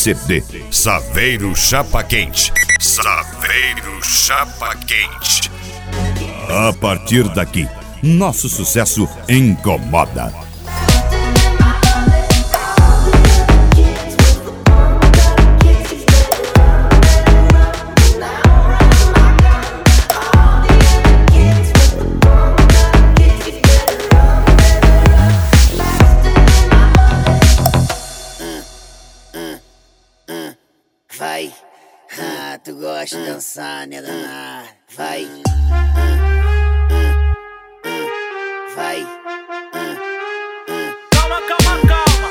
CD Saveiro Chapa Quente. Saveiro Chapa Quente. A partir daqui, nosso sucesso incomoda. Vai, tu gosta de dançar, né, danar? Vai, vai, Calma, calma, calma.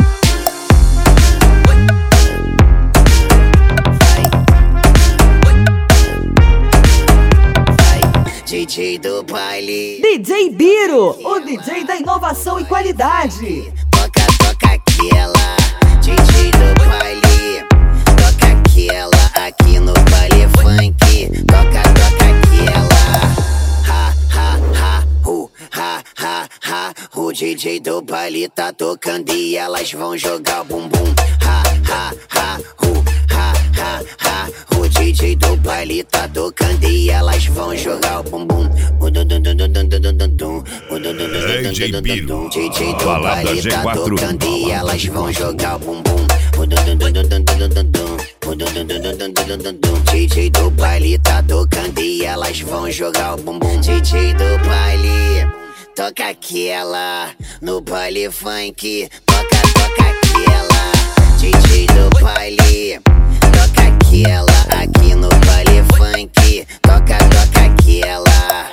vai, DJ do baile. DJ Biro, o DJ da inovação e qualidade. Toca, toca aquela, DJ do baile. Toca aquela aqui no baile funk. Toca, toca aquela. Ha, ha, ha, ha, ha. O DJ do baile tá tocando e elas vão jogar o bumbum. Ha, ha, ha, ha, ha. O DJ do baile tá tocando e elas vão jogar o bumbum. DJ Biro, DJ do balada baile tá G4. tocando e elas vão jogar o bumbum. DJ do baile tá tocando e elas vão jogar o bumbum. DJ do baile, toca aquela no baile funk. Toca, toca aquela. DJ do baile, toca aquela aqui no baile funk. Toca, toca aquela.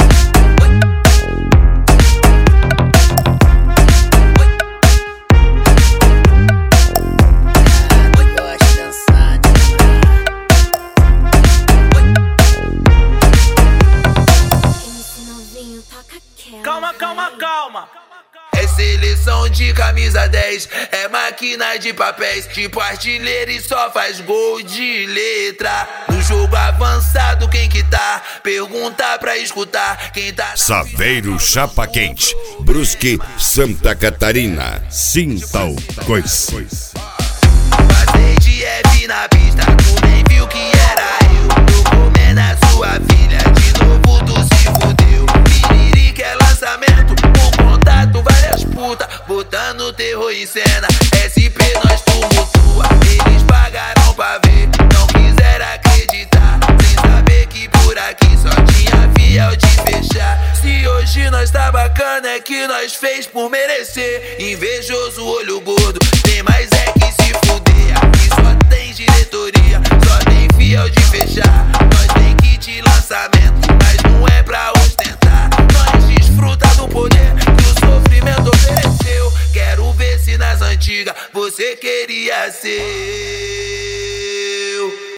Calma, calma, calma. É seleção de camisa 10, é máquina de papéis, tipo artilheiro e só faz gol de letra. No jogo avançado quem que tá? Pergunta pra escutar quem tá. Saveiro Chapa Quente, Brusque, Santa Catarina. Sinta o coice. Passei de F na pista, tu nem viu que era eu. Tô comendo a sua filha, de novo tu se fudeu. Piririca é lançamento, por contato várias putas, botando terror em cena. SP nós tumultua, eles pagaram pra ver, não quiseram acreditar, sem saber que por aqui só tinha fiel de fechar. Se hoje nós tá bacana é que nós fez por merecer. Invejoso olho gordo, tem mais é que se fuder. Aqui só tem diretoria, só tem fiel de fechar. Nós tem kit de lançamento, mas não é pra ostentar. Nós desfruta do poder que o sofrimento ofereceu. Quero ver se nas antigas você queria ser.